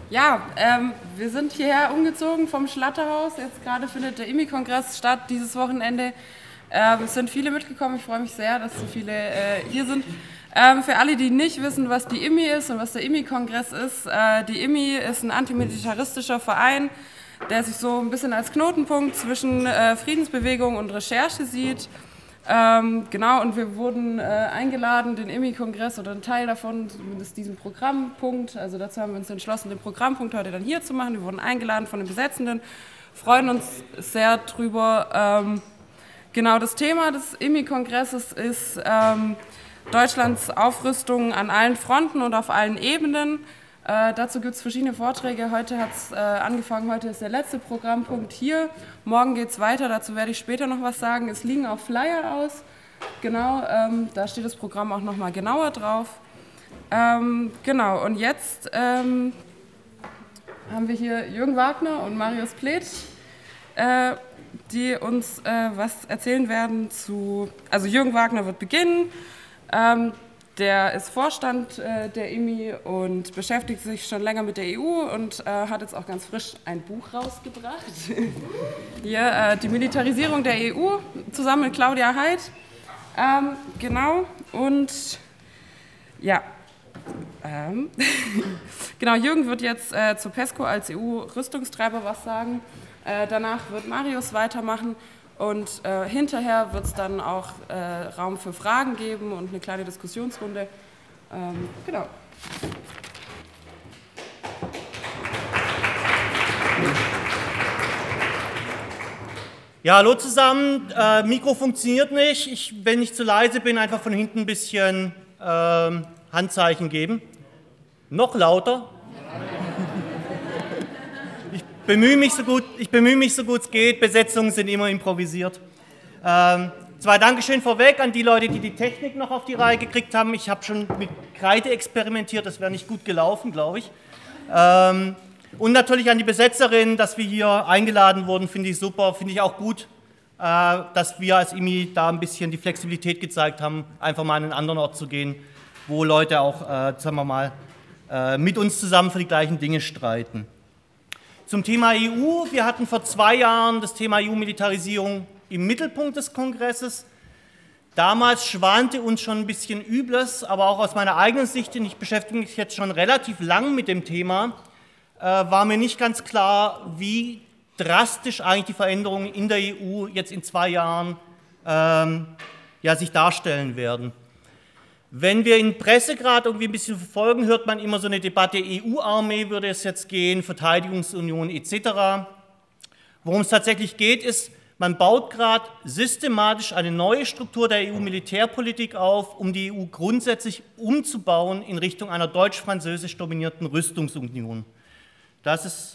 Ja, wir sind hierher umgezogen vom Schlatterhaus. Jetzt gerade findet der IMI-Kongress statt, dieses Wochenende. Es sind viele mitgekommen. Ich freue mich sehr, dass so viele hier sind. Für alle, die nicht wissen, was die IMI ist und was der IMI-Kongress ist, die IMI ist ein antimilitaristischer Verein, der sich so ein bisschen als Knotenpunkt zwischen Friedensbewegung und Recherche sieht. Genau, und wir wurden eingeladen, den IMI-Kongress oder einen Teil davon, zumindest diesen Programmpunkt, also dazu haben wir uns entschlossen, den Programmpunkt heute dann hier zu machen. Wir wurden eingeladen von den Besetzenden, freuen uns sehr drüber. Genau, das Thema des IMI-Kongresses ist Deutschlands Aufrüstung an allen Fronten und auf allen Ebenen. Dazu gibt es verschiedene Vorträge. Heute hat es angefangen, heute ist der letzte Programmpunkt hier. Morgen geht es weiter, dazu werde ich später noch was sagen. Es liegen auch Flyer aus, genau, da steht das Programm auch nochmal genauer drauf. Genau, und jetzt haben wir hier Jürgen Wagner und Marius Pleth, die uns was erzählen werden zu, also Jürgen Wagner wird beginnen. Der ist Vorstand der IMI und beschäftigt sich schon länger mit der EU und hat jetzt auch ganz frisch ein Buch rausgebracht. Hier, die Militarisierung der EU, zusammen mit Claudia Heid. Genau, und ja, genau, Jürgen wird jetzt zu PESCO als EU-Rüstungstreiber was sagen. Danach wird Marius weitermachen. Und hinterher wird es dann auch Raum für Fragen geben und eine kleine Diskussionsrunde. Genau. Ja, hallo zusammen. Mikro funktioniert nicht. Wenn ich zu leise bin, einfach von hinten ein bisschen Handzeichen geben. Noch lauter. Ich bemühe mich so gut es geht. Besetzungen sind immer improvisiert. Zwei Dankeschön vorweg an die Leute, die die Technik noch auf die Reihe gekriegt haben. Ich habe schon mit Kreide experimentiert, das wäre nicht gut gelaufen, glaube ich. Und natürlich an die Besetzerin, dass wir hier eingeladen wurden, finde ich super. Finde ich auch gut, dass wir als IMI da ein bisschen die Flexibilität gezeigt haben, einfach mal an einen anderen Ort zu gehen, wo Leute auch, sagen wir mal, mit uns zusammen für die gleichen Dinge streiten. Zum Thema EU. Wir hatten vor 2 Jahren das Thema EU-Militarisierung im Mittelpunkt des Kongresses. Damals schwante uns schon ein bisschen Übles, aber auch aus meiner eigenen Sicht, und ich beschäftige mich jetzt schon relativ lang mit dem Thema, war mir nicht ganz klar, wie drastisch eigentlich die Veränderungen in der EU jetzt in 2 Jahren sich darstellen werden. Wenn wir in Presse gerade irgendwie ein bisschen verfolgen, hört man immer so eine Debatte, EU-Armee würde es jetzt gehen, Verteidigungsunion etc. Worum es tatsächlich geht, ist, man baut gerade systematisch eine neue Struktur der EU-Militärpolitik auf, um die EU grundsätzlich umzubauen in Richtung einer deutsch-französisch dominierten Rüstungsunion. Das ist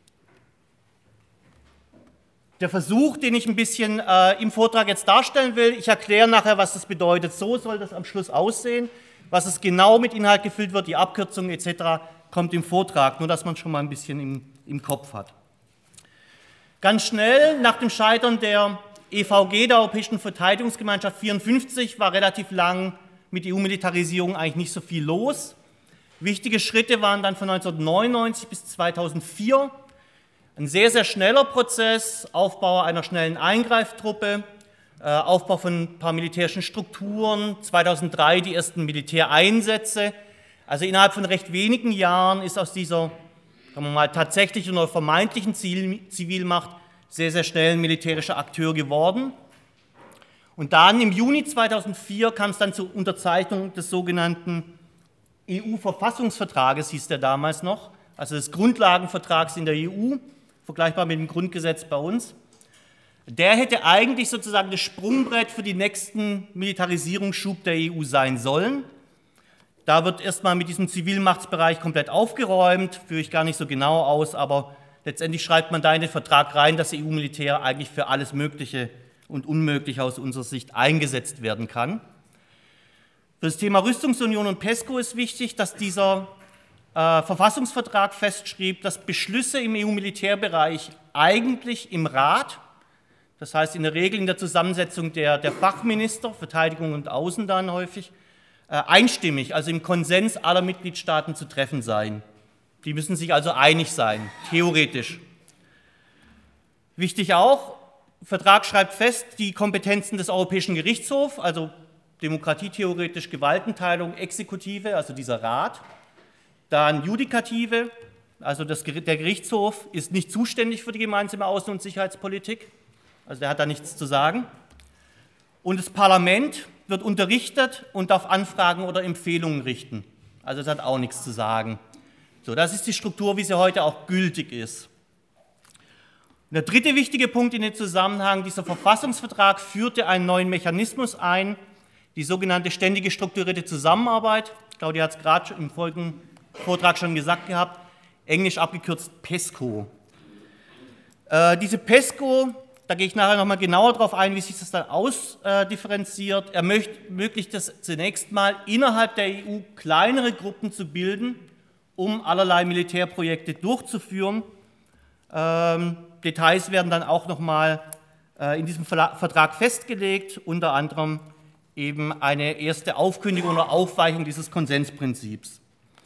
der Versuch, den ich ein bisschen im Vortrag jetzt darstellen will. Ich erkläre nachher, was das bedeutet. So soll das am Schluss aussehen. Was es genau mit Inhalt gefüllt wird, die Abkürzungen etc., kommt im Vortrag, nur dass man schon mal ein bisschen im Kopf hat. Ganz schnell, nach dem Scheitern der EVG, der Europäischen Verteidigungsgemeinschaft 54, war relativ lang mit EU-Militarisierung eigentlich nicht so viel los. Wichtige Schritte waren dann von 1999 bis 2004 ein sehr, sehr schneller Prozess, Aufbau einer schnellen Eingreiftruppe, Aufbau von ein paar militärischen Strukturen, 2003 die ersten Militäreinsätze. Also innerhalb von recht wenigen Jahren ist aus dieser, sagen wir mal, tatsächlichen oder vermeintlichen Zivilmacht sehr, sehr schnell ein militärischer Akteur geworden. Und dann im Juni 2004 kam es dann zur Unterzeichnung des sogenannten EU-Verfassungsvertrages, hieß der damals noch, also des Grundlagenvertrags in der EU, vergleichbar mit dem Grundgesetz bei uns. Der hätte eigentlich sozusagen das Sprungbrett für den nächsten Militarisierungsschub der EU sein sollen. Da wird erstmal mit diesem Zivilmachtsbereich komplett aufgeräumt, führe ich gar nicht so genau aus, aber letztendlich schreibt man da in den Vertrag rein, dass das EU-Militär eigentlich für alles Mögliche und Unmögliche aus unserer Sicht eingesetzt werden kann. Für das Thema Rüstungsunion und PESCO ist wichtig, dass dieser Verfassungsvertrag festschrieb, dass Beschlüsse im EU-Militärbereich eigentlich im Rat, das heißt in der Regel in der Zusammensetzung der Fachminister, Verteidigung und Außen dann häufig, einstimmig, also im Konsens aller Mitgliedstaaten zu treffen seien. Die müssen sich also einig sein, theoretisch. Wichtig auch, der Vertrag schreibt fest, die Kompetenzen des Europäischen Gerichtshofs, also demokratietheoretisch Gewaltenteilung, Exekutive, also dieser Rat, dann Judikative, also der Gerichtshof ist nicht zuständig für die gemeinsame Außen- und Sicherheitspolitik, also der hat da nichts zu sagen. Und das Parlament wird unterrichtet und darf Anfragen oder Empfehlungen richten, also das hat auch nichts zu sagen. So, das ist die Struktur, wie sie heute auch gültig ist. Und der dritte wichtige Punkt in dem Zusammenhang, dieser Verfassungsvertrag führte einen neuen Mechanismus ein, die sogenannte ständige strukturierte Zusammenarbeit. Claudia hat es gerade im folgenden Vortrag schon gesagt gehabt, englisch abgekürzt PESCO. Diese PESCO, da gehe ich nachher nochmal genauer darauf ein, wie sich das dann ausdifferenziert, ermöglicht es zunächst mal, innerhalb der EU kleinere Gruppen zu bilden, um allerlei Militärprojekte durchzuführen. Details werden dann auch nochmal in diesem Vertrag festgelegt, unter anderem eben eine erste Aufkündigung oder Aufweichung dieses Konsensprinzips.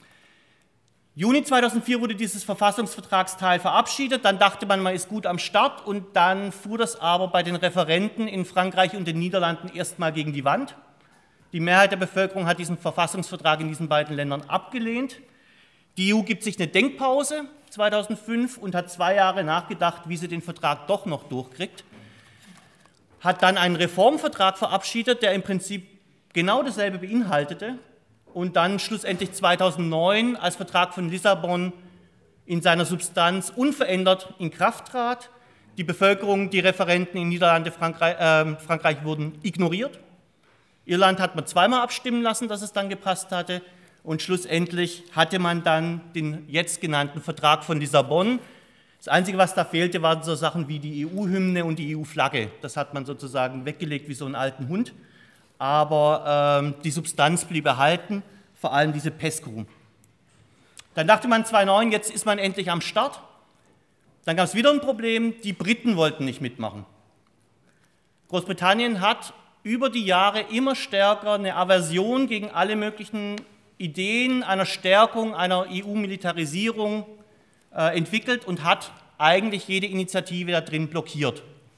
Juni 2004 wurde dieses Verfassungsvertragsteil verabschiedet, dann dachte man ist gut am Start und dann fuhr das aber bei den Referenden in Frankreich und den Niederlanden erstmal gegen die Wand. Die Mehrheit der Bevölkerung hat diesen Verfassungsvertrag in diesen beiden Ländern abgelehnt. Die EU gibt sich eine Denkpause 2005 und hat 2 Jahre nachgedacht, wie sie den Vertrag doch noch durchkriegt. Hat dann einen Reformvertrag verabschiedet, der im Prinzip genau dasselbe beinhaltete und dann schlussendlich 2009 als Vertrag von Lissabon in seiner Substanz unverändert in Kraft trat. Die Bevölkerung, die Referenden in Niederlande, Frankreich wurden ignoriert. Irland hat man 2-mal abstimmen lassen, dass es dann gepasst hatte. Und schlussendlich hatte man dann den jetzt genannten Vertrag von Lissabon. Das Einzige, was da fehlte, waren so Sachen wie die EU-Hymne und die EU-Flagge. Das hat man sozusagen weggelegt wie so einen alten Hund. Aber die Substanz blieb erhalten, vor allem diese PESCO. Dann dachte man 2009, jetzt ist man endlich am Start. Dann gab es wieder ein Problem, die Briten wollten nicht mitmachen. Großbritannien hat über die Jahre immer stärker eine Aversion gegen alle möglichen Ideen einer Stärkung, einer EU-Militarisierung entwickelt und hat eigentlich jede Initiative da drin blockiert.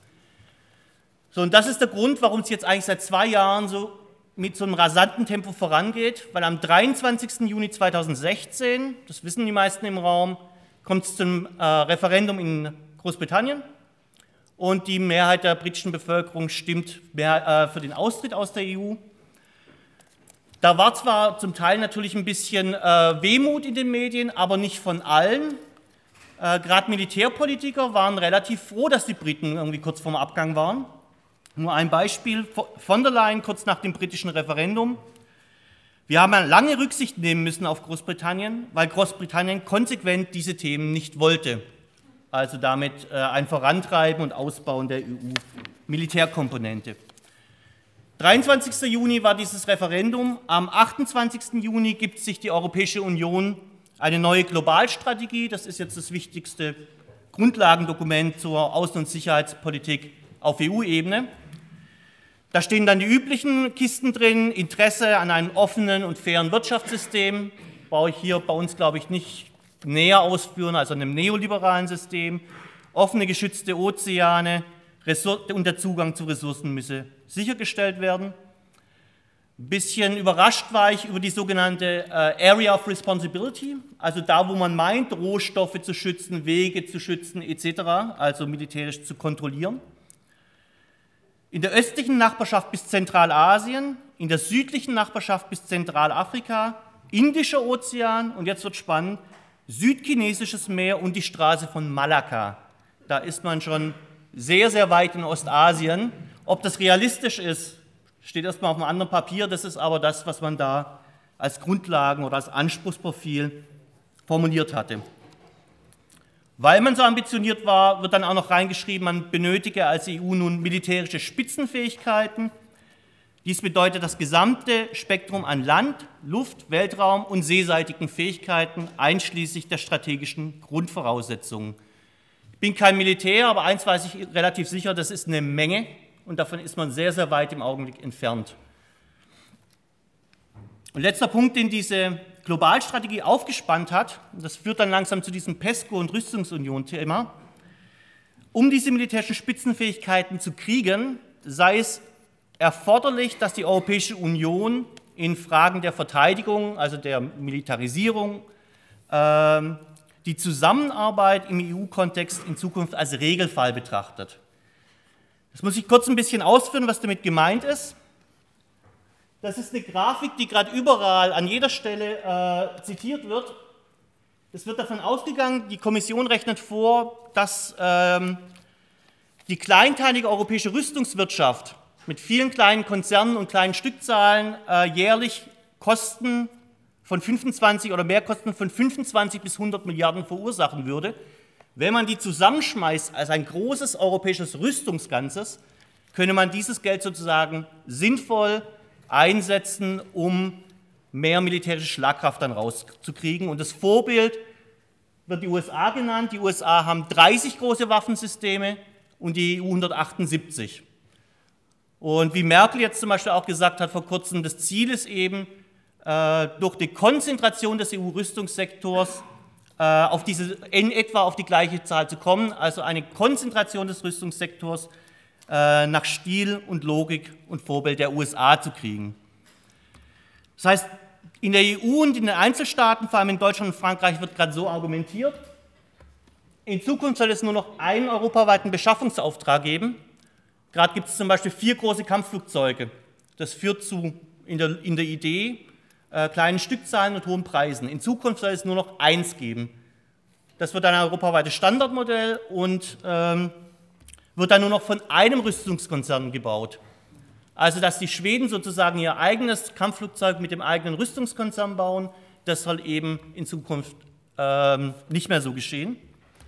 So, und das ist der Grund, warum es jetzt eigentlich seit 2 Jahren so mit so einem rasanten Tempo vorangeht, weil am 23. Juni 2016, das wissen die meisten im Raum, kommt es zum Referendum in Großbritannien und die Mehrheit der britischen Bevölkerung stimmt für den Austritt aus der EU. Da war zwar zum Teil natürlich ein bisschen Wehmut in den Medien, aber nicht von allen. Gerade Militärpolitiker waren relativ froh, dass die Briten irgendwie kurz vorm Abgang waren. Nur ein Beispiel, von der Leyen kurz nach dem britischen Referendum. Wir haben lange Rücksicht nehmen müssen auf Großbritannien, weil Großbritannien konsequent diese Themen nicht wollte. Also damit ein Vorantreiben und Ausbauen der EU-Militärkomponente. 23. Juni war dieses Referendum. Am 28. Juni gibt sich die Europäische Union eine neue Globalstrategie. Das ist jetzt das wichtigste Grundlagendokument zur Außen- und Sicherheitspolitik auf EU-Ebene. Da stehen dann die üblichen Kisten drin, Interesse an einem offenen und fairen Wirtschaftssystem, brauche ich hier bei uns, glaube ich, nicht näher ausführen, also einem neoliberalen System, offene, geschützte Ozeane und der Zugang zu Ressourcen müsse sichergestellt werden. Ein bisschen überrascht war ich über die sogenannte Area of Responsibility, also da, wo man meint, Rohstoffe zu schützen, Wege zu schützen etc., also militärisch zu kontrollieren. In der östlichen Nachbarschaft bis Zentralasien, in der südlichen Nachbarschaft bis Zentralafrika, Indischer Ozean und jetzt wird spannend, Südchinesisches Meer und die Straße von Malakka. Da ist man schon sehr, sehr weit in Ostasien. Ob das realistisch ist, steht erstmal auf einem anderen Papier, das ist aber das, was man da als Grundlagen oder als Anspruchsprofil formuliert hatte. Weil man so ambitioniert war, wird dann auch noch reingeschrieben, man benötige als EU nun militärische Spitzenfähigkeiten. Dies bedeutet das gesamte Spektrum an Land-, Luft-, Weltraum- und seeseitigen Fähigkeiten, einschließlich der strategischen Grundvoraussetzungen. Ich bin kein Militär, aber eins weiß ich relativ sicher, das ist eine Menge und davon ist man sehr, sehr weit im Augenblick entfernt. Und letzter Punkt, den diese Globalstrategie aufgespannt hat, das führt dann langsam zu diesem PESCO- und Rüstungsunion-Thema, um diese militärischen Spitzenfähigkeiten zu kriegen, sei es erforderlich, dass die Europäische Union in Fragen der Verteidigung, also der Militarisierung, die Zusammenarbeit im EU-Kontext in Zukunft als Regelfall betrachtet. Das muss ich kurz ein bisschen ausführen, was damit gemeint ist. Das ist eine Grafik, die gerade überall an jeder Stelle zitiert wird. Es wird davon ausgegangen, die Kommission rechnet vor, dass die kleinteilige europäische Rüstungswirtschaft mit vielen kleinen Konzernen und kleinen Stückzahlen jährlich Kosten von 25 oder Mehrkosten von 25 bis 100 Milliarden verursachen würde. Wenn man die zusammenschmeißt als ein großes europäisches Rüstungsganzes, könne man dieses Geld sozusagen sinnvoll einsetzen, um mehr militärische Schlagkraft dann rauszukriegen. Und das Vorbild wird die USA genannt. Die USA haben 30 große Waffensysteme und die EU 178. Und wie Merkel jetzt zum Beispiel auch gesagt hat vor kurzem, das Ziel ist eben, durch die Konzentration des EU-Rüstungssektors in etwa auf die gleiche Zahl zu kommen, also eine Konzentration des Rüstungssektors nach Stil und Logik und Vorbild der USA zu kriegen. Das heißt, in der EU und in den Einzelstaaten, vor allem in Deutschland und Frankreich, wird gerade so argumentiert, in Zukunft soll es nur noch einen europaweiten Beschaffungsauftrag geben. Gerade gibt es zum Beispiel 4 große Kampfflugzeuge. Das führt zu, in der Idee, kleinen Stückzahlen und hohen Preisen. In Zukunft soll es nur noch 1 geben. Das wird ein europaweites Standardmodell und wird dann nur noch von einem Rüstungskonzern gebaut. Also dass die Schweden sozusagen ihr eigenes Kampfflugzeug mit dem eigenen Rüstungskonzern bauen, das soll eben in Zukunft nicht mehr so geschehen.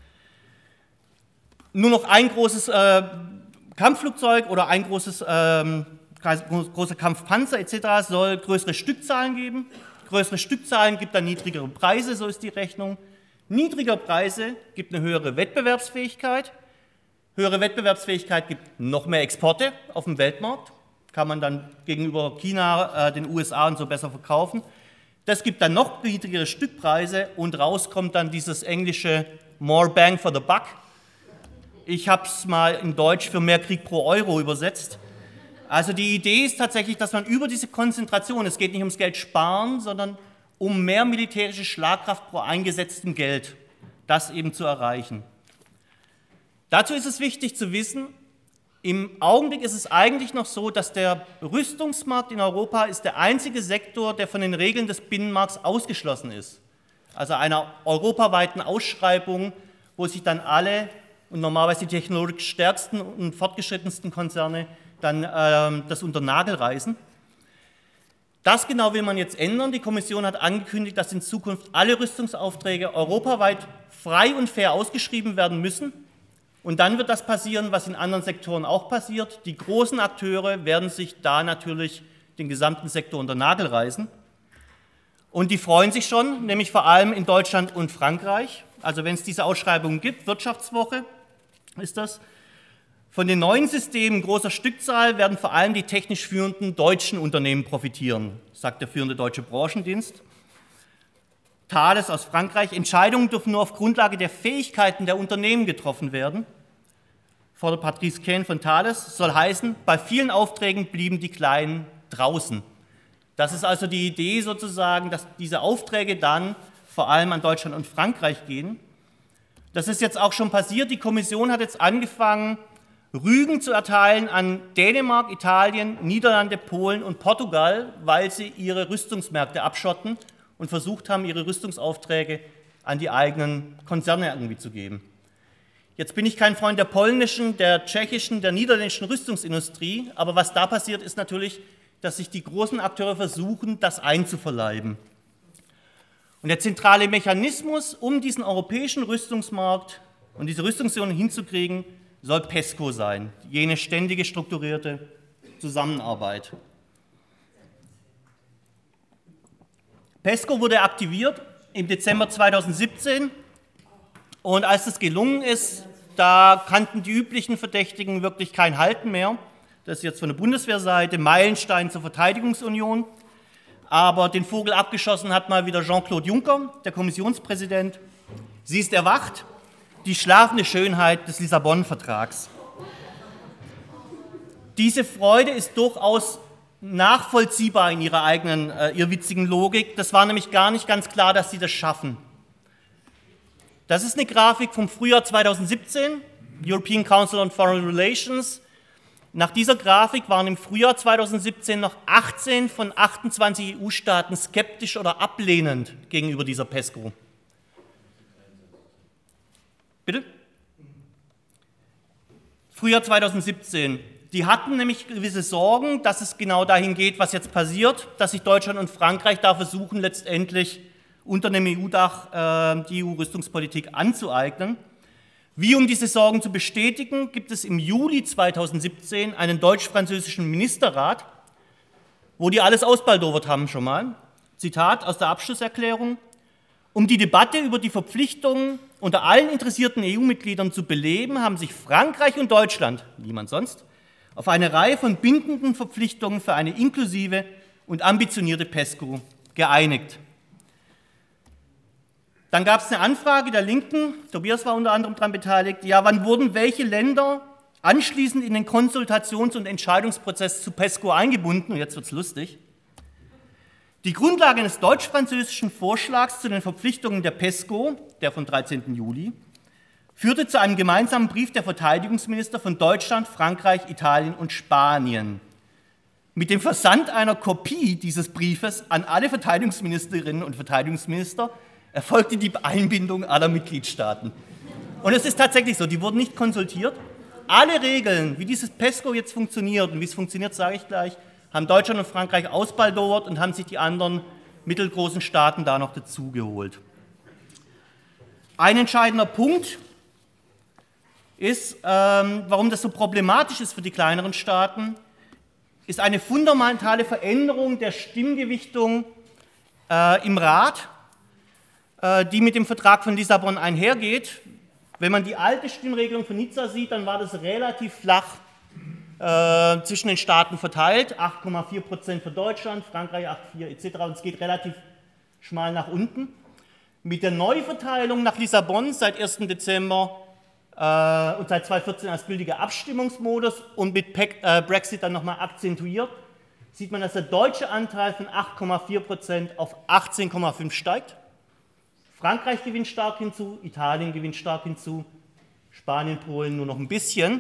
Nur noch ein großes Kampfflugzeug oder ein großer Kampfpanzer etc. soll größere Stückzahlen geben. Größere Stückzahlen gibt dann niedrigere Preise, so ist die Rechnung. Niedrigere Preise gibt eine höhere Wettbewerbsfähigkeit. Höhere Wettbewerbsfähigkeit gibt noch mehr Exporte auf dem Weltmarkt. Kann man dann gegenüber China, den USA und so besser verkaufen. Das gibt dann noch niedrigere Stückpreise und raus kommt dann dieses englische More Bang for the Buck. Ich habe es mal in Deutsch für mehr Krieg pro Euro übersetzt. Also die Idee ist tatsächlich, dass man über diese Konzentration, es geht nicht ums Geld sparen, sondern um mehr militärische Schlagkraft pro eingesetztem Geld, das eben zu erreichen. Dazu ist es wichtig zu wissen, im Augenblick ist es eigentlich noch so, dass der Rüstungsmarkt in Europa ist der einzige Sektor, der von den Regeln des Binnenmarkts ausgeschlossen ist. Also einer europaweiten Ausschreibung, wo sich dann alle und normalerweise die technologisch stärksten und fortgeschrittensten Konzerne dann das unter den Nagel reißen. Das genau will man jetzt ändern. Die Kommission hat angekündigt, dass in Zukunft alle Rüstungsaufträge europaweit frei und fair ausgeschrieben werden müssen. Und dann wird das passieren, was in anderen Sektoren auch passiert. Die großen Akteure werden sich da natürlich den gesamten Sektor unter den Nagel reißen. Und die freuen sich schon, nämlich vor allem in Deutschland und Frankreich. Also wenn es diese Ausschreibungen gibt, Wirtschaftswoche ist das. Von den neuen Systemen großer Stückzahl werden vor allem die technisch führenden deutschen Unternehmen profitieren, sagt der führende deutsche Branchendienst. Thales aus Frankreich: Entscheidungen dürfen nur auf Grundlage der Fähigkeiten der Unternehmen getroffen werden. Fordert Patrice Caine von Thales, soll heißen, bei vielen Aufträgen blieben die Kleinen draußen. Das ist also die Idee sozusagen, dass diese Aufträge dann vor allem an Deutschland und Frankreich gehen. Das ist jetzt auch schon passiert. Die Kommission hat jetzt angefangen, Rügen zu erteilen an Dänemark, Italien, Niederlande, Polen und Portugal, weil sie ihre Rüstungsmärkte abschotten und versucht haben, ihre Rüstungsaufträge an die eigenen Konzerne irgendwie zu geben. Jetzt bin ich kein Freund der polnischen, der tschechischen, der niederländischen Rüstungsindustrie, aber was da passiert, ist natürlich, dass sich die großen Akteure versuchen, das einzuverleiben. Und der zentrale Mechanismus, um diesen europäischen Rüstungsmarkt und diese Rüstungsunion hinzukriegen, soll PESCO sein, jene ständige strukturierte Zusammenarbeit. PESCO wurde aktiviert im Dezember 2017 und als das gelungen ist, da kannten die üblichen Verdächtigen wirklich kein Halten mehr. Das ist jetzt von der Bundeswehrseite Meilenstein zur Verteidigungsunion. aber den Vogel abgeschossen hat mal wieder Jean-Claude Juncker, der Kommissionspräsident. Sie ist erwacht, die schlafende Schönheit des Lissabon-Vertrags. Diese Freude ist durchaus nachvollziehbar in ihrer eigenen, irrwitzigen Logik. Das war nämlich gar nicht ganz klar, dass sie das schaffen. Das ist eine Grafik vom Frühjahr 2017, European Council on Foreign Relations. Nach dieser Grafik waren im Frühjahr 2017 noch 18 von 28 EU-Staaten skeptisch oder ablehnend gegenüber dieser PESCO. Bitte? Frühjahr 2017. Die hatten nämlich gewisse Sorgen, dass es genau dahin geht, was jetzt passiert, dass sich Deutschland und Frankreich da versuchen, letztendlich unter einem EU-Dach die EU-Rüstungspolitik anzueignen. Wie um diese Sorgen zu bestätigen, gibt es im Juli 2017 einen deutsch-französischen Ministerrat, wo die alles ausbaldowert haben schon mal. Zitat aus der Abschlusserklärung: Um die Debatte über die Verpflichtungen unter allen interessierten EU-Mitgliedern zu beleben, haben sich Frankreich und Deutschland, niemand sonst, auf eine Reihe von bindenden Verpflichtungen für eine inklusive und ambitionierte PESCO geeinigt. Dann gab es eine Anfrage der Linken, Tobias war unter anderem daran beteiligt, ja, wann wurden welche Länder anschließend in den Konsultations- und Entscheidungsprozess zu PESCO eingebunden? Und jetzt wird es lustig. Die Grundlage eines deutsch-französischen Vorschlags zu den Verpflichtungen der PESCO, der vom 13. Juli, führte zu einem gemeinsamen Brief der Verteidigungsminister von Deutschland, Frankreich, Italien und Spanien. Mit dem Versand einer Kopie dieses Briefes an alle Verteidigungsministerinnen und Verteidigungsminister erfolgte die Einbindung aller Mitgliedstaaten. Und es ist tatsächlich so, die wurden nicht konsultiert. Alle Regeln, wie dieses PESCO jetzt funktioniert, und wie es funktioniert, sage ich gleich, haben Deutschland und Frankreich ausbaldowert und haben sich die anderen mittelgroßen Staaten da noch dazugeholt. Ein entscheidender Punkt ist, warum das so problematisch ist für die kleineren Staaten, ist eine fundamentale Veränderung der Stimmgewichtung im Rat, die mit dem Vertrag von Lissabon einhergeht. Wenn man die alte Stimmregelung von Nizza sieht, dann war das relativ flach zwischen den Staaten verteilt, 8,4% für Deutschland, Frankreich 8,4% etc. Und es geht relativ schmal nach unten. Mit der Neuverteilung nach Lissabon seit 1. Dezember und seit 2014 als gültiger Abstimmungsmodus und mit Brexit dann nochmal akzentuiert, sieht man, dass der deutsche Anteil von 8,4% auf 18,5% steigt. Frankreich gewinnt stark hinzu, Italien gewinnt stark hinzu, Spanien, Polen nur noch ein bisschen.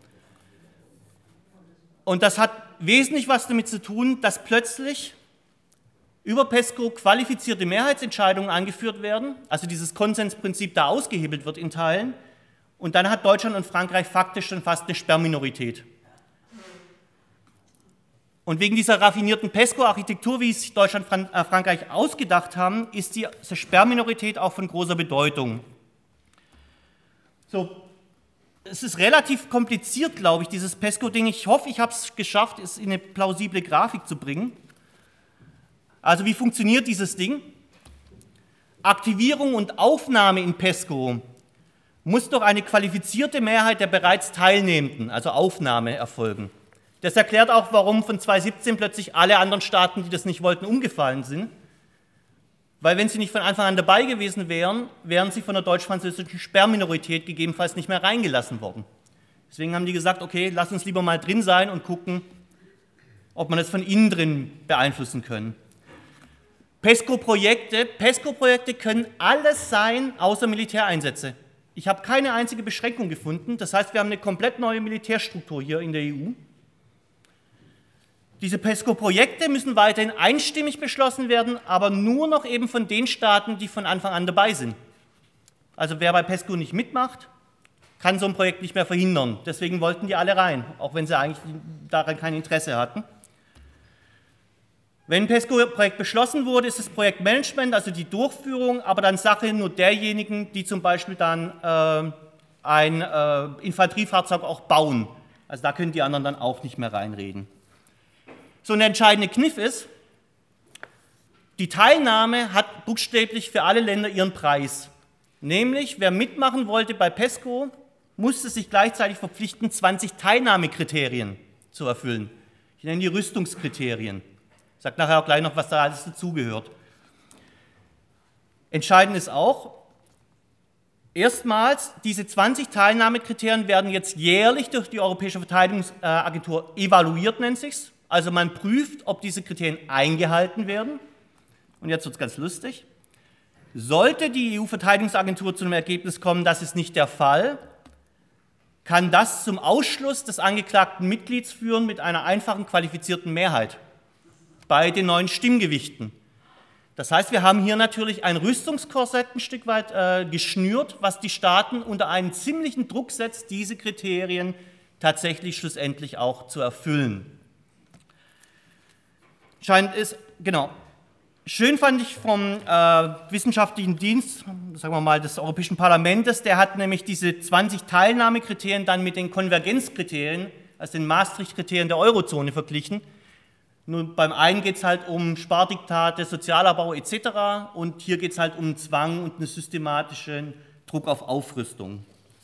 Und das hat wesentlich was damit zu tun, dass plötzlich über PESCO qualifizierte Mehrheitsentscheidungen eingeführt werden, also dieses Konsensprinzip da ausgehebelt wird in Teilen. Und dann hat Deutschland und Frankreich faktisch schon fast eine Sperrminorität. Und wegen dieser raffinierten PESCO-Architektur, wie es sich Deutschland und Frankreich ausgedacht haben, ist diese Sperrminorität auch von großer Bedeutung. So, es ist relativ kompliziert, glaube ich, dieses PESCO-Ding. Ich hoffe, ich habe es geschafft, es in eine plausible Grafik zu bringen. Also wie funktioniert dieses Ding? Aktivierung und Aufnahme in PESCO muss durch eine qualifizierte Mehrheit der bereits Teilnehmenden, also Aufnahme, erfolgen. Das erklärt auch, warum von 2017 plötzlich alle anderen Staaten, die das nicht wollten, umgefallen sind. Weil wenn sie nicht von Anfang an dabei gewesen wären, wären sie von der deutsch-französischen Sperrminorität gegebenenfalls nicht mehr reingelassen worden. Deswegen haben die gesagt, okay, lass uns lieber mal drin sein und gucken, ob man das von innen drin beeinflussen können. PESCO-Projekte können alles sein, außer Militäreinsätze. Ich habe keine einzige Beschränkung gefunden. Das heißt, wir haben eine komplett neue Militärstruktur hier in der EU. Diese PESCO-Projekte müssen weiterhin einstimmig beschlossen werden, aber nur noch eben von den Staaten, die von Anfang an dabei sind. Also wer bei PESCO nicht mitmacht, kann so ein Projekt nicht mehr verhindern. Deswegen wollten die alle rein, auch wenn sie eigentlich daran kein Interesse hatten. Wenn ein PESCO-Projekt beschlossen wurde, ist das Projektmanagement, also die Durchführung, aber dann Sache nur derjenigen, die zum Beispiel dann ein Infanteriefahrzeug auch bauen. Also da können die anderen dann auch nicht mehr reinreden. So ein entscheidender Kniff ist, die Teilnahme hat buchstäblich für alle Länder ihren Preis. Nämlich, wer mitmachen wollte bei PESCO, musste sich gleichzeitig verpflichten, 20 Teilnahmekriterien zu erfüllen. Ich nenne die Rüstungskriterien. Das sage nachher auch gleich noch, was da alles dazugehört. Entscheidend ist auch, erstmals, diese 20 Teilnahmekriterien werden jetzt jährlich durch die Europäische Verteidigungsagentur evaluiert, nennt sich's. Also man prüft, ob diese Kriterien eingehalten werden. Und jetzt wird es ganz lustig. Sollte die EU-Verteidigungsagentur zu einem Ergebnis kommen, das ist nicht der Fall, kann das zum Ausschluss des angeklagten Mitglieds führen mit einer einfachen qualifizierten Mehrheit bei den neuen Stimmgewichten. Das heißt, wir haben hier natürlich ein Rüstungskorsett ein Stück weit geschnürt, was die Staaten unter einen ziemlichen Druck setzt, diese Kriterien tatsächlich schlussendlich auch zu erfüllen. Scheint es, genau. Schön fand ich vom wissenschaftlichen Dienst, sagen wir mal, des Europäischen Parlaments, der hat nämlich diese 20 Teilnahmekriterien dann mit den Konvergenzkriterien, also den Maastricht-Kriterien der Eurozone verglichen. Nur beim einen geht es halt um Spardiktate, Sozialabbau etc. und hier geht es halt um Zwang und einen systematischen Druck auf Aufrüstung.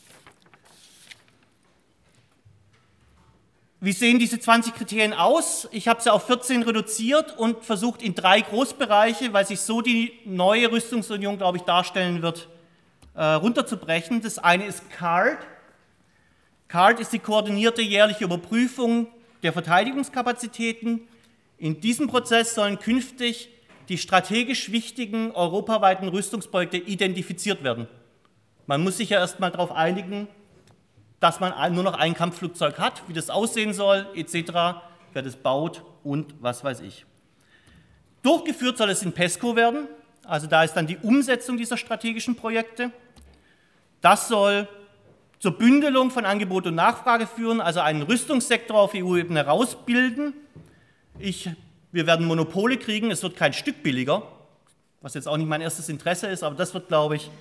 Wie sehen diese 20 Kriterien aus? Ich habe sie auf 14 reduziert und versucht in 3 Großbereiche, weil sich so die neue Rüstungsunion, glaube ich, darstellen wird, runterzubrechen. Das eine ist CARD. CARD ist die koordinierte jährliche Überprüfung der Verteidigungskapazitäten. In diesem Prozess sollen künftig die strategisch wichtigen europaweiten Rüstungsprojekte identifiziert werden. Man muss sich ja erstmal darauf einigen, dass man nur noch ein Kampfflugzeug hat, wie das aussehen soll, etc., wer das baut und was weiß ich. Durchgeführt soll es in PESCO werden, also da ist dann die Umsetzung dieser strategischen Projekte. Das soll zur Bündelung von Angebot und Nachfrage führen, also einen Rüstungssektor auf EU-Ebene herausbilden. Wir werden Monopole kriegen, es wird kein Stück billiger, was jetzt auch nicht mein erstes Interesse ist, aber das wird, glaube ich,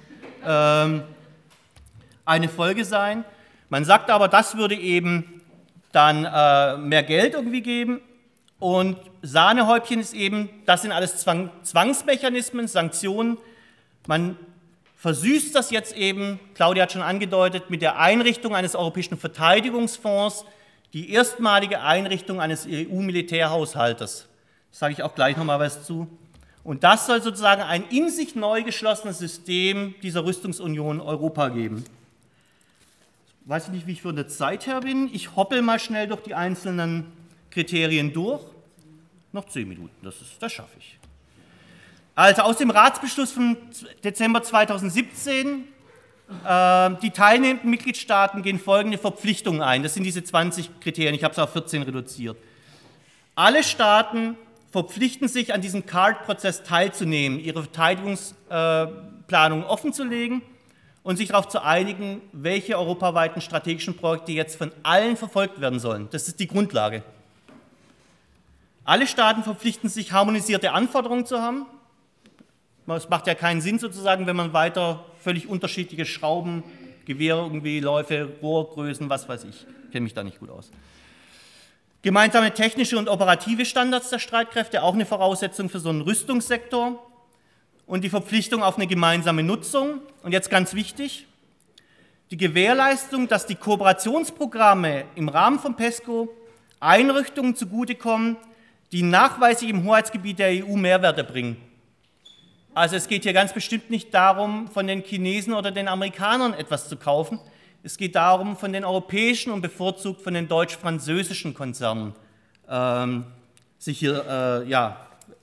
eine Folge sein. Man sagt aber, das würde eben dann mehr Geld irgendwie geben und Sahnehäubchen ist eben, das sind alles Zwangsmechanismen, Sanktionen. Man versüßt das jetzt eben, Claudia hat schon angedeutet, mit der Einrichtung eines Europäischen Verteidigungsfonds, die erstmalige Einrichtung eines EU-Militärhaushaltes. Da sage ich auch gleich nochmal was zu. Und das soll sozusagen ein in sich neu geschlossenes System dieser Rüstungsunion Europa geben. Ich weiß nicht, wie ich von der Zeit her bin. Ich hoppel mal schnell durch die einzelnen Kriterien durch. Noch 10 Minuten, das schaffe ich. Also aus dem Ratsbeschluss vom Dezember 2017, die teilnehmenden Mitgliedstaaten gehen folgende Verpflichtungen ein. Das sind diese 20 Kriterien, ich habe es auf 14 reduziert. Alle Staaten verpflichten sich, an diesem CARD-Prozess teilzunehmen, ihre Verteidigungsplanung offenzulegen und sich darauf zu einigen, welche europaweiten strategischen Projekte jetzt von allen verfolgt werden sollen. Das ist die Grundlage. Alle Staaten verpflichten sich, harmonisierte Anforderungen zu haben. Es macht ja keinen Sinn sozusagen, wenn man weiter völlig unterschiedliche Schrauben, Gewehre, irgendwie Läufe, Rohrgrößen, was weiß ich, kenne mich da nicht gut aus. Gemeinsame technische und operative Standards der Streitkräfte, auch eine Voraussetzung für so einen Rüstungssektor. Und die Verpflichtung auf eine gemeinsame Nutzung. Und jetzt ganz wichtig, die Gewährleistung, dass die Kooperationsprogramme im Rahmen von PESCO Einrichtungen zugutekommen, die nachweislich im Hoheitsgebiet der EU Mehrwerte bringen. Also es geht hier ganz bestimmt nicht darum, von den Chinesen oder den Amerikanern etwas zu kaufen. Es geht darum, von den europäischen und bevorzugt von den deutsch-französischen Konzernen sich hier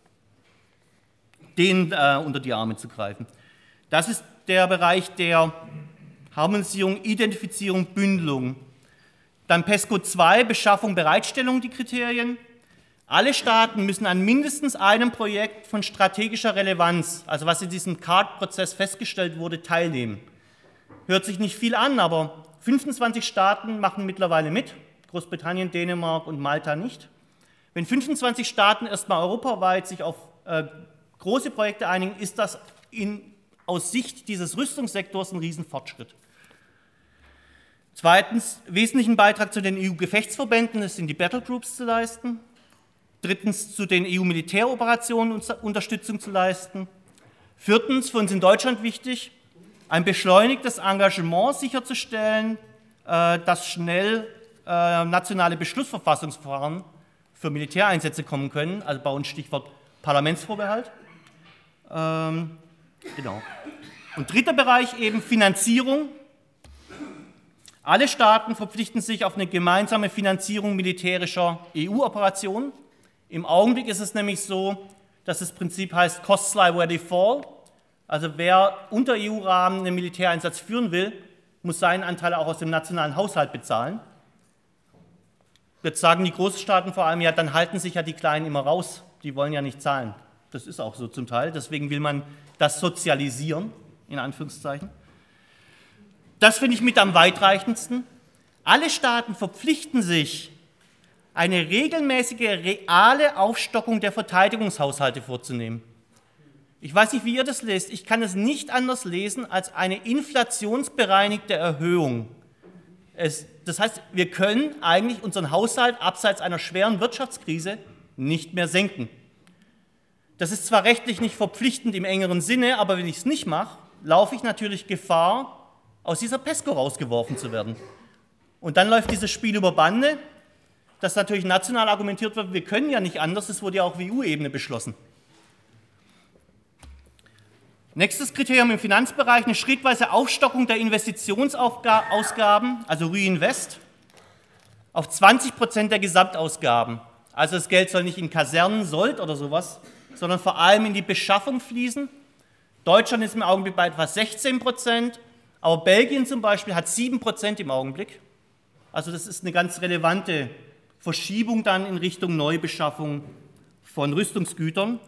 denen unter die Arme zu greifen. Das ist der Bereich der Harmonisierung, Identifizierung, Bündelung. Dann PESCO 2, Beschaffung, Bereitstellung, die Kriterien. Alle Staaten müssen an mindestens einem Projekt von strategischer Relevanz, also was in diesem CARD-Prozess festgestellt wurde, teilnehmen. Hört sich nicht viel an, aber 25 Staaten machen mittlerweile mit, Großbritannien, Dänemark und Malta nicht. Wenn 25 Staaten erstmal europaweit sich auf große Projekte einigen, ist das aus Sicht dieses Rüstungssektors ein Riesenfortschritt. Zweitens, wesentlichen Beitrag zu den EU-Gefechtsverbänden, das sind die Battlegroups, zu leisten. Drittens, zu den EU-Militäroperationen Unterstützung zu leisten. Viertens, für uns in Deutschland wichtig, ein beschleunigtes Engagement sicherzustellen, dass schnell nationale Beschlussverfassungsverfahren für Militäreinsätze kommen können, also bei uns Stichwort Parlamentsvorbehalt. Genau. Und dritter Bereich eben Finanzierung. Alle Staaten verpflichten sich auf eine gemeinsame Finanzierung militärischer EU-Operationen. Im Augenblick ist es nämlich so, dass das Prinzip heißt Costs lie where they fall. Also wer unter EU-Rahmen einen Militäreinsatz führen will, muss seinen Anteil auch aus dem nationalen Haushalt bezahlen. Jetzt sagen die Großstaaten vor allem, ja, dann halten sich ja die Kleinen immer raus, die wollen ja nicht zahlen. Das ist auch so zum Teil, deswegen will man das sozialisieren, in Anführungszeichen. Das finde ich mit am weitreichendsten. Alle Staaten verpflichten sich, eine regelmäßige, reale Aufstockung der Verteidigungshaushalte vorzunehmen. Ich weiß nicht, wie ihr das lest, ich kann es nicht anders lesen als eine inflationsbereinigte Erhöhung. Das heißt, wir können eigentlich unseren Haushalt abseits einer schweren Wirtschaftskrise nicht mehr senken. Das ist zwar rechtlich nicht verpflichtend im engeren Sinne, aber wenn ich es nicht mache, laufe ich natürlich Gefahr, aus dieser PESCO rausgeworfen zu werden. Und dann läuft dieses Spiel über Bande, dass natürlich national argumentiert wird, wir können ja nicht anders, das wurde ja auch auf EU-Ebene beschlossen. Nächstes Kriterium im Finanzbereich, eine schrittweise Aufstockung der Investitionsausgaben, also Reinvest, auf 20% der Gesamtausgaben. Also das Geld soll nicht in Kasernen, Sold oder sowas, sondern vor allem in die Beschaffung fließen. Deutschland ist im Augenblick bei etwa 16%, aber Belgien zum Beispiel hat 7% im Augenblick. Also das ist eine ganz relevante Verschiebung dann in Richtung Neubeschaffung von Rüstungsgütern.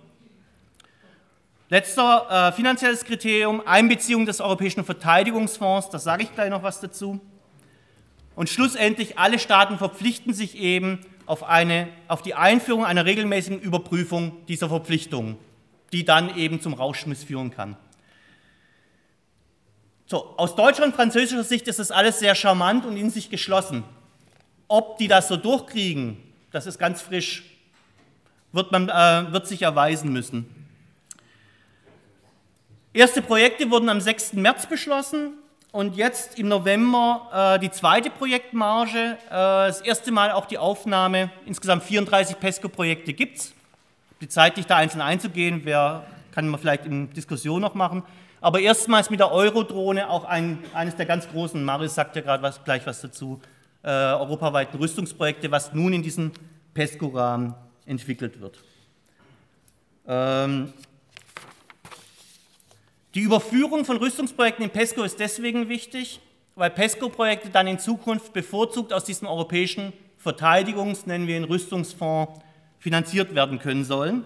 Letzter finanzielles Kriterium, Einbeziehung des Europäischen Verteidigungsfonds, da sage ich gleich noch was dazu. Und schlussendlich, alle Staaten verpflichten sich eben auf die Einführung einer regelmäßigen Überprüfung dieser Verpflichtungen, die dann eben zum Rauschmiss führen kann. So, aus deutscher und französischer Sicht ist das alles sehr charmant und in sich geschlossen. Ob die das so durchkriegen, das ist ganz frisch, wird sich erweisen müssen. Erste Projekte wurden am 6. März beschlossen und jetzt im November die zweite Projektmarge. Das erste Mal auch die Aufnahme, insgesamt 34 PESCO-Projekte gibt es. Die Zeit, nicht da einzeln einzugehen, kann man vielleicht in Diskussion noch machen. Aber erstmals mit der Eurodrohne auch eines der ganz großen, Marius sagt ja gerade gleich was dazu, europaweiten Rüstungsprojekte, was nun in diesem PESCO-Rahmen entwickelt wird. Die Überführung von Rüstungsprojekten in PESCO ist deswegen wichtig, weil PESCO-Projekte dann in Zukunft bevorzugt aus diesem europäischen nennen wir ihn Rüstungsfonds, finanziert werden können sollen.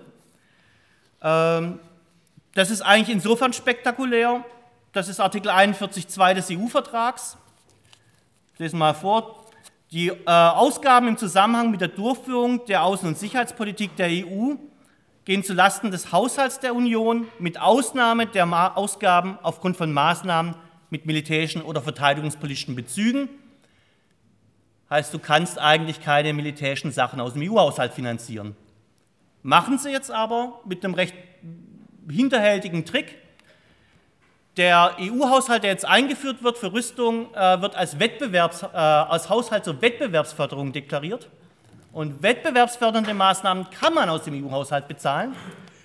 Das ist eigentlich insofern spektakulär, das ist Artikel 41.2 des EU-Vertrags. Ich lese mal vor. Die Ausgaben im Zusammenhang mit der Durchführung der Außen- und Sicherheitspolitik der EU gehen zulasten des Haushalts der Union mit Ausnahme der Ausgaben aufgrund von Maßnahmen mit militärischen oder verteidigungspolitischen Bezügen. Heißt, du kannst eigentlich keine militärischen Sachen aus dem EU-Haushalt finanzieren. Machen sie jetzt aber mit einem recht hinterhältigen Trick. Der EU-Haushalt, der jetzt eingeführt wird für Rüstung, wird als Haushalt zur Wettbewerbsförderung deklariert. Und wettbewerbsfördernde Maßnahmen kann man aus dem EU-Haushalt bezahlen.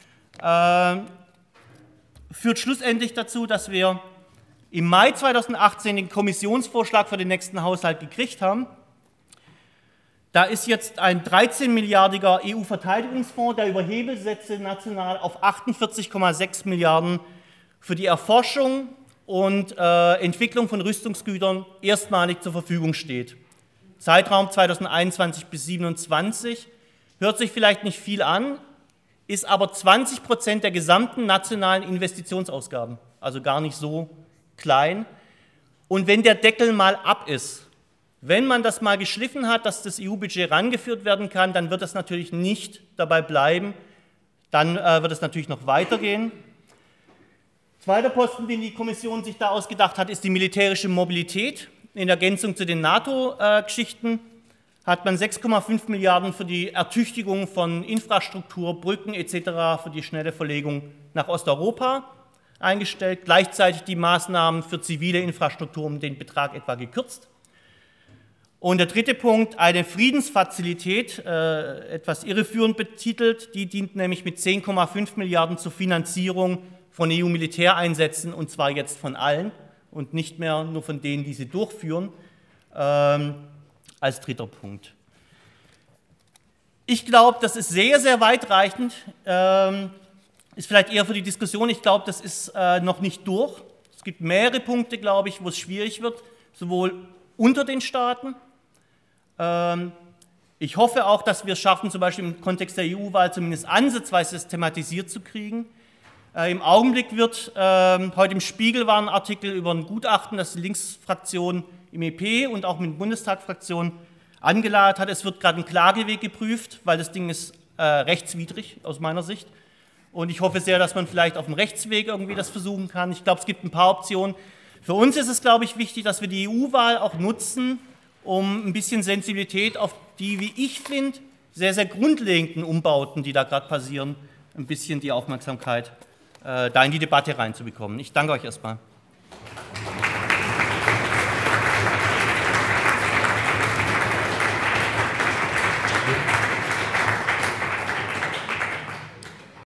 Führt schlussendlich dazu, dass wir im Mai 2018 den Kommissionsvorschlag für den nächsten Haushalt gekriegt haben. Da ist jetzt ein 13-milliardiger EU-Verteidigungsfonds, der über Hebelsätze national auf 48,6 Milliarden für die Erforschung und Entwicklung von Rüstungsgütern erstmalig zur Verfügung steht. Zeitraum 2021 bis 2027, hört sich vielleicht nicht viel an, ist aber 20% der gesamten nationalen Investitionsausgaben, also gar nicht so klein. Und wenn der Deckel mal ab ist, wenn man das mal geschliffen hat, dass das EU-Budget rangeführt werden kann, dann wird das natürlich nicht dabei bleiben, dann wird es natürlich noch weitergehen. Zweiter Posten, den die Kommission sich da ausgedacht hat, ist die militärische Mobilität. In Ergänzung zu den NATO-Geschichten hat man 6,5 Milliarden für die Ertüchtigung von Infrastruktur, Brücken etc. für die schnelle Verlegung nach Osteuropa eingestellt. Gleichzeitig die Maßnahmen für zivile Infrastruktur um den Betrag etwa gekürzt. Und der dritte Punkt, eine Friedensfazilität, etwas irreführend betitelt, die dient nämlich mit 10,5 Milliarden zur Finanzierung von EU-Militäreinsätzen, und zwar jetzt von allen und nicht mehr nur von denen, die sie durchführen, als dritter Punkt. Ich glaube, das ist sehr, sehr weitreichend, ist vielleicht eher für die Diskussion. Ich glaube, das ist noch nicht durch. Es gibt mehrere Punkte, glaube ich, wo es schwierig wird, sowohl unter den Staaten. Ich hoffe auch, dass wir es schaffen, zum Beispiel im Kontext der EU-Wahl zumindest ansatzweise das thematisiert zu kriegen. Im Augenblick wird, heute im Spiegel war ein Artikel über ein Gutachten, das die Linksfraktion im EP und auch mit der Bundestagsfraktion angeleiert hat. Es wird gerade ein Klageweg geprüft, weil das Ding ist rechtswidrig aus meiner Sicht. Und ich hoffe sehr, dass man vielleicht auf dem Rechtsweg irgendwie das versuchen kann. Ich glaube, es gibt ein paar Optionen. Für uns ist es, glaube ich, wichtig, dass wir die EU-Wahl auch nutzen, um ein bisschen Sensibilität auf die, wie ich finde, sehr, sehr grundlegenden Umbauten, die da gerade passieren, ein bisschen die Aufmerksamkeit da in die Debatte reinzubekommen. Ich danke euch erstmal.